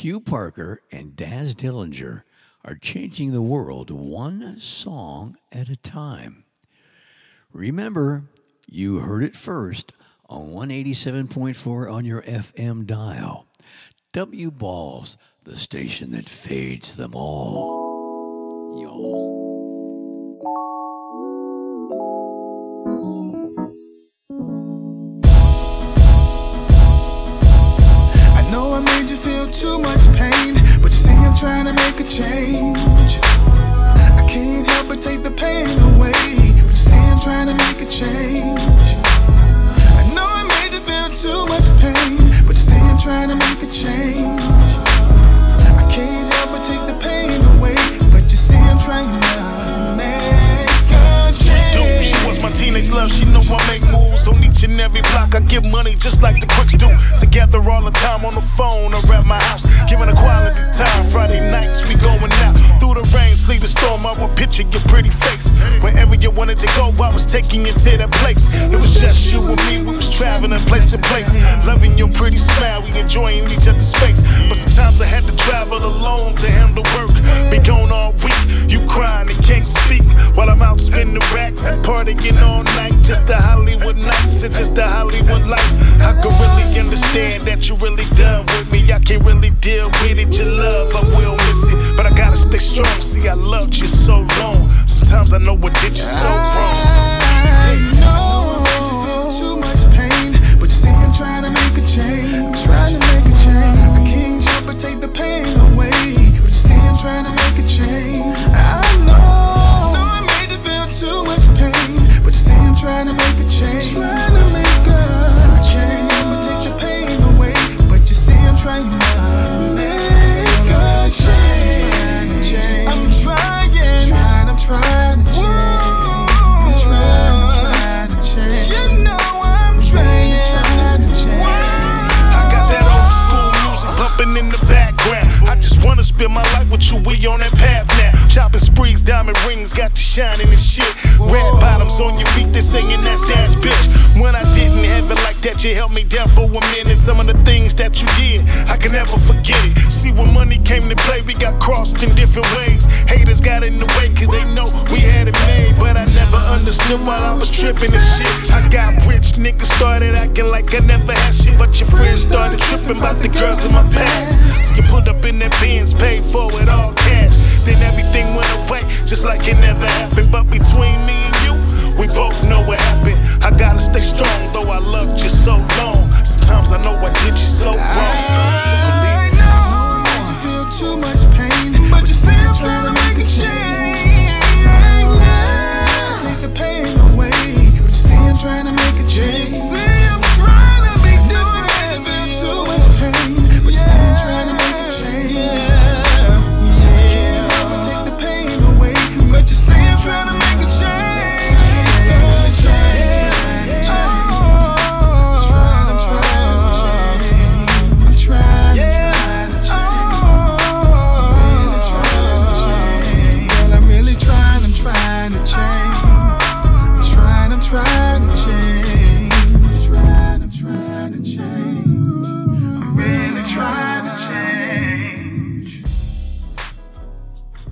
Hugh Parker and Daz Dillinger are changing the world one song at a time. Remember, you heard it first on 187.4 on your FM dial. W Balls, the station that fades them all. Y'all. I know I made you feel too much pain, but you see I'm trying to make a change. I can't help but take the pain away, but you see I'm trying to make a change. I know I made you feel too much pain, but you see I'm trying to make a change. I can't help but take the pain away, but you see I'm trying to make a change. She was my teenage love, she know I make moves on each and every block. I give money just like the crooks do. Together all the time on the phone or at my house, giving a quality time. Friday nights we going out through the rain, sleet, the storm. I would picture your pretty face. Wherever you wanted to go, I was taking you to that place. It was just you and me, we was traveling place to place, loving your pretty smile, we enjoying each other's space. But sometimes I had to travel alone to handle work. Be gone all week, you crying and can't speak, while I'm out spending racks and partying all night. Just the Hollywood nights and just the Hollywood life. I can really understand that you really done with me. I can't really deal with it, your love, I will miss it, but I gotta stay strong. See, I loved you so long. Sometimes I know what did you so wrong. I know I made you feel too much pain, but you see I'm trying to make a change. I'm trying to make a change. I can't help but take the pain away, but you see I'm trying to make a change. I know I made you feel too much pain, but you see I'm trying to make a change. Trying to make a change. But take the pain away, but you see I'm trying to make a change. I'm trying to change. I'm trying to change. You know I'm trying to change. I got that old school music pumping in the background. I just wanna spend my life with you, we on that path now. Chopping sprees, diamond rings, got you shining and shit. Red bottoms on your feet, they singing that's dance, bitch. When I didn't have it like that, you held me down for a minute. Some of the things that you did, I can never forget it. See, when money came to play, we got crossed in different ways. Haters got in the way, cause they know we had it made. But I never understood while I was tripping and shit. I got rich, niggas started acting like I never had shit, but your friends started tripping about the girls in my past. So you put up in that Benz, paid for it all cash. Then everything went away, just like it never happened. But between me and you, we both know what happened. I gotta stay strong, though I loved you so long. Sometimes I know I did you so wrong.